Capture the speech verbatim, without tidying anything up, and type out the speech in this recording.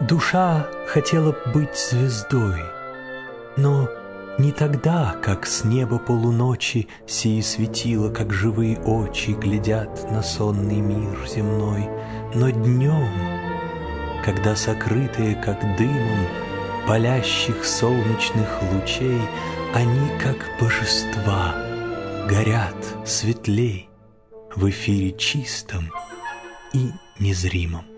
Душа хотела б быть звездой, но не тогда, как с неба полуночи сии светила, как живые очи глядят на сонный мир земной, но днем, когда сокрытые, как дымом, палящих солнечных лучей, они, как божества, горят светлей в эфире чистом и незримом.